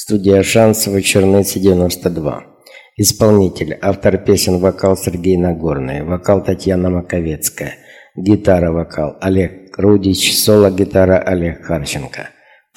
Студия «Шанс», Вечорниці 92. Исполнитель, автор песен, вокал Сергей Нагорный, вокал Татьяна Маковецкая, гитара-вокал Олег Рудич, соло-гитара Олег Харченко. В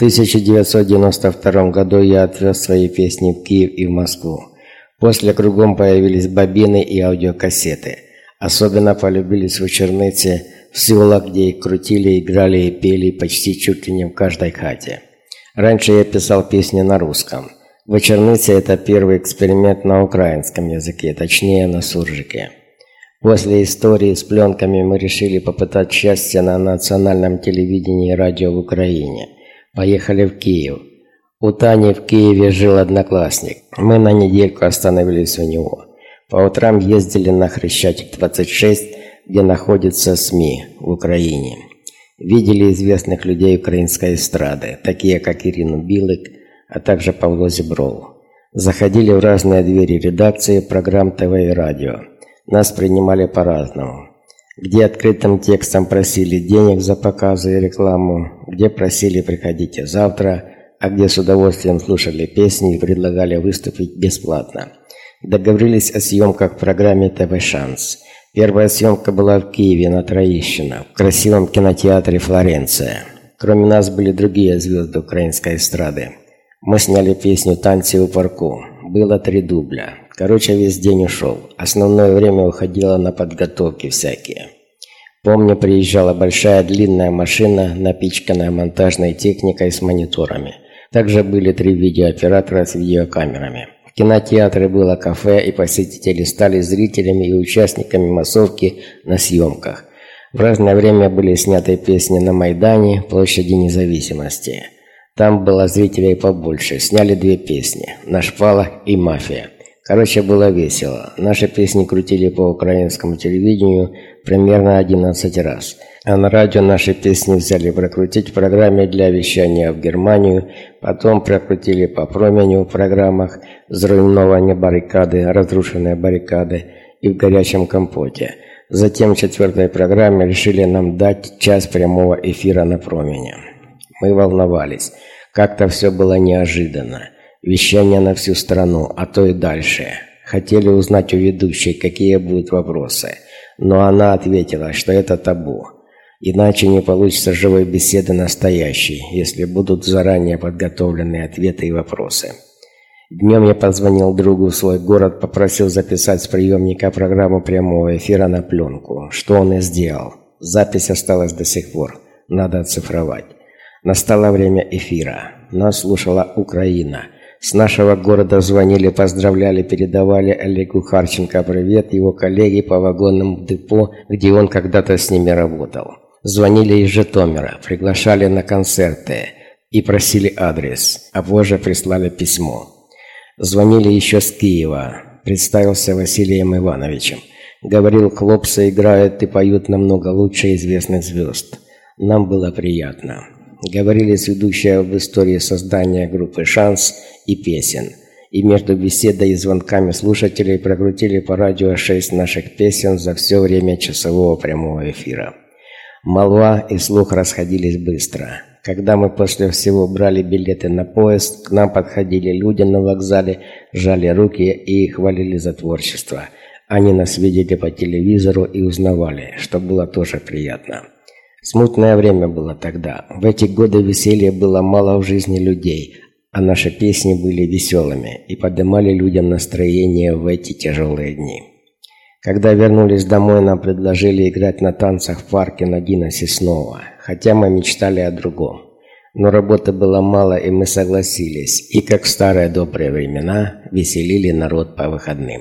1992 году я отвез свои песни в Киев и в Москву. После кругом появились бобины и аудиокассеты. Особенно полюбились вечорницы в селах, где их крутили, играли и пели почти чуть ли не в каждой хате. Раньше я писал песни на русском. Вечорницы – это первый эксперимент на украинском языке, точнее на суржике. После истории с пленками мы решили попытать счастье на национальном телевидении и радио в Украине. Поехали в Киев. У Тани в Киеве жил одноклассник. Мы на недельку остановились у него. По утрам ездили на Хрещатик 26, где находится СМИ в Украине. Видели известных людей украинской эстрады, такие как Ирину Билык, а также Павло Зебров. Заходили в разные двери редакции программ ТВ и радио. Нас принимали по-разному. Где открытым текстом просили денег за показы и рекламу, где просили «приходите завтра», а где с удовольствием слушали песни и предлагали выступить бесплатно. Договорились о съемках в программе ТВ «Шанс». Первая съемка была в Киеве на Троещино, в красивом кинотеатре «Флоренция». Кроме нас были другие звезды украинской эстрады. Мы сняли песню «Танцы у парку». Было 3 дубля. Короче, весь день ушел. Основное время уходило на подготовки всякие. Помню, приезжала большая длинная машина, напичканная монтажной техникой с мониторами. Также были 3 видеооператора с видеокамерами. В кинотеатре было кафе, и посетители стали зрителями и участниками массовки на съемках. В разное время были сняты песни на Майдане, площади Независимости. Там было зрителей побольше. Сняли 2 песни «На шпалах» и «Мафия». Короче, было весело. Наши песни крутили по украинскому телевидению примерно 11 раз. А на радио наши песни взяли прокрутить в программе для вещания в Германию, потом прокрутили по променю в программах «Зруйнованные баррикады», «Разрушенные баррикады» и «В горячем компоте». Затем в 4-й программе решили нам дать час прямого эфира на промене. Мы волновались. Как-то все было неожиданно. Вещание на всю страну, а то и дальше. Хотели узнать у ведущей, какие будут вопросы. Но она ответила, что это табу. Иначе не получится живой беседы настоящей, если будут заранее подготовленные ответы и вопросы. Днем я позвонил другу в свой город, попросил записать с приемника программу прямого эфира на пленку, что он и сделал. Запись осталась до сих пор, надо оцифровать. Настало время эфира. Нас слушала Украина. С нашего города звонили, поздравляли, передавали Олегу Харченко привет, его коллеге по вагонному депо, где он когда-то с ними работал. Звонили из Житомира, приглашали на концерты и просили адрес, а позже прислали письмо. Звонили еще с Киева, представился Василием Ивановичем. Говорил, хлопцы играют и поют намного лучше известных звезд. Нам было приятно. Говорили с ведущей об истории создания группы «Шанс» и песен. И между беседой и звонками слушателей прокрутили по радио 6 наших песен за все время часового прямого эфира. Молва и слух расходились быстро. Когда мы после всего брали билеты на поезд, к нам подходили люди на вокзале, жали руки и хвалили за творчество. Они нас видели по телевизору и узнавали, что было тоже приятно. Смутное время было тогда. В эти годы веселья было мало в жизни людей, а наши песни были веселыми и поднимали людям настроение в эти тяжелые дни. Когда вернулись домой, нам предложили играть на танцах в парке Нагина Сеснова, хотя мы мечтали о другом. Но работы было мало, и мы согласились, и, как в старые добрые времена, веселили народ по выходным.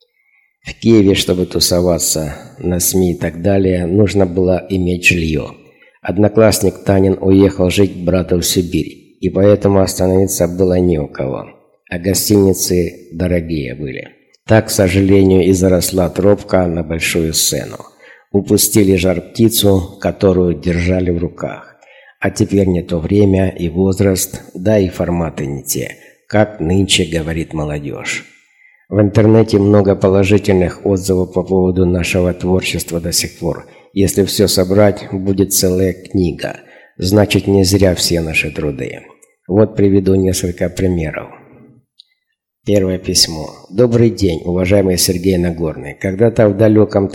В Киеве, чтобы тусоваться на СМИ и так далее, нужно было иметь жилье. Одноклассник Танин уехал жить к брату в Сибирь, и поэтому остановиться было не у кого, а гостиницы дорогие были. Так, к сожалению, и заросла тропка на большую сцену. Упустили жар-птицу, которую держали в руках. А теперь не то время и возраст, да и форматы не те, как нынче говорит молодежь. В интернете много положительных отзывов по поводу нашего творчества до сих пор. Если все собрать, будет целая книга. Значит, не зря все наши труды. Вот приведу несколько примеров. Первое письмо. Добрый день, уважаемый Сергей Нагорный. Когда-то в далеком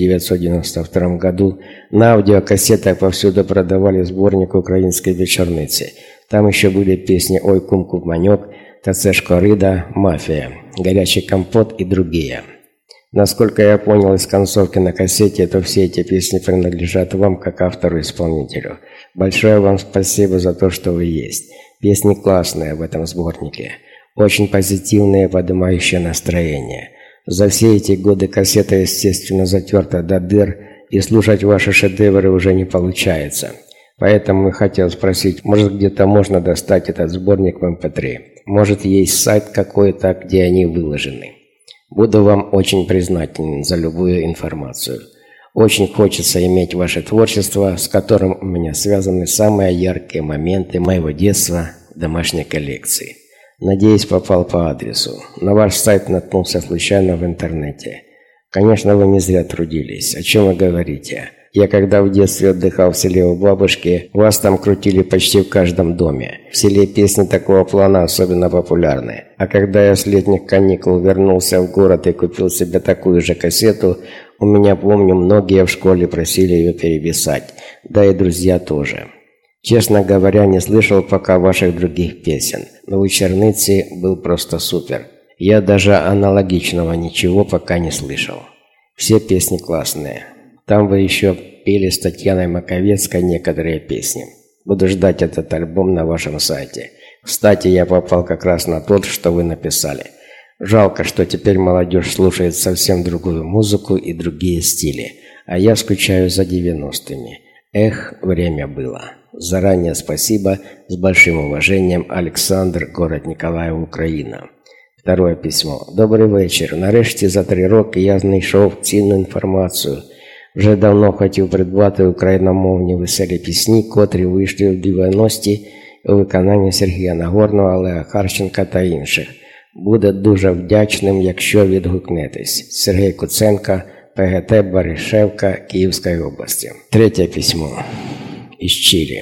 1992 году на аудиокассетах повсюду продавали сборник украинской вечорницы. Там еще были песни «Ой, кум-кум-манек», «Тацешко Рыда», «Мафия», «Горячий компот» и другие. Насколько я понял из концовки на кассете, то все эти песни принадлежат вам как автору-исполнителю. Большое вам спасибо за то, что вы есть. Песни классные в этом сборнике. Очень позитивные, поднимающие настроение. За все эти годы кассета, естественно, затерта до дыр, и слушать ваши шедевры уже не получается. Поэтому я хотел спросить, может где-то можно достать этот сборник в MP3? Может есть сайт какой-то, где они выложены? Буду вам очень признателен за любую информацию. Очень хочется иметь ваше творчество, с которым у меня связаны самые яркие моменты моего детства в домашней коллекции. Надеюсь, попал по адресу. На ваш сайт наткнулся случайно в интернете. Конечно, вы не зря трудились. О чем вы говорите? Я когда в детстве отдыхал в селе у бабушки, вас там крутили почти в каждом доме. В селе песни такого плана особенно популярны. А когда я с летних каникул вернулся в город и купил себе такую же кассету, у меня, помню, многие в школе просили ее переписать. Да и друзья тоже. Честно говоря, не слышал пока ваших других песен, но у Черныцы был просто супер. Я даже аналогичного ничего пока не слышал. Все песни классные. Там вы еще пели с Татьяной Маковецкой некоторые песни. Буду ждать этот альбом на вашем сайте. Кстати, я попал как раз на тот, что вы написали. Жалко, что теперь молодежь слушает совсем другую музыку и другие стили, а я скучаю за 90-ми. Эх, время было. Заранее спасибо, с большим уважением, Александр, город Николаев, Украина. Второе письмо. Добрий вечір. Нарешті за 3 роки я знайшов цінну інформацію. Вже давно хотів придбати україномовні веселі пісні, котрі вийшли в 90-ті у виконанні Сергія Нагорного, Олега Харченка та інших. Буде дуже вдячним, якщо відгукнетесь. Сергій Куценко, ПГТ Баришевка, Киевской области. Третье письмо. Из Чили.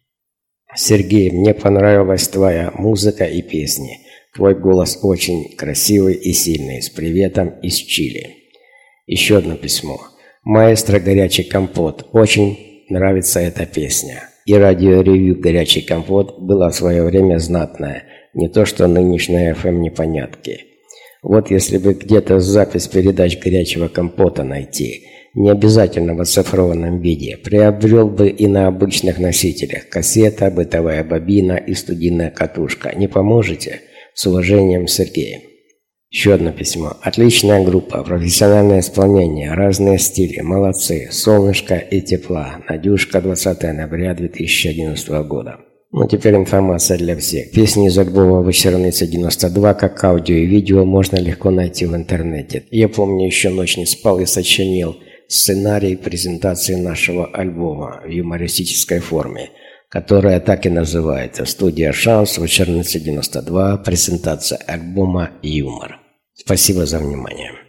Сергей, мне понравилась твоя музыка и песни. Твой голос очень красивый и сильный. С приветом из Чили. Еще одно письмо. Маэстро «Горячий компот». Очень нравится эта песня. И радиоревью «Горячий компот» было в свое время знатное. Не то что нынешние FM-непонятки. Вот если бы где-то запись передач «Горячего компота» найти, не обязательно в оцифрованном виде, приобрел бы и на обычных носителях: кассета, бытовая бобина и студийная катушка. Не поможете? С уважением, Сергей. Еще одно письмо. Отличная группа, профессиональное исполнение, разные стили, молодцы, солнышко и тепла. Надюшка, 20 ноября 2011 года. Ну, теперь информация для всех. Песни из альбома «Вечерница 92» как аудио и видео можно легко найти в интернете. Я помню, еще ночь не спал и сочинил сценарий презентации нашего альбома в юмористической форме, которая так и называется «Студия Шанс, Вечерница 92, презентация альбома «Юмор». Спасибо за внимание.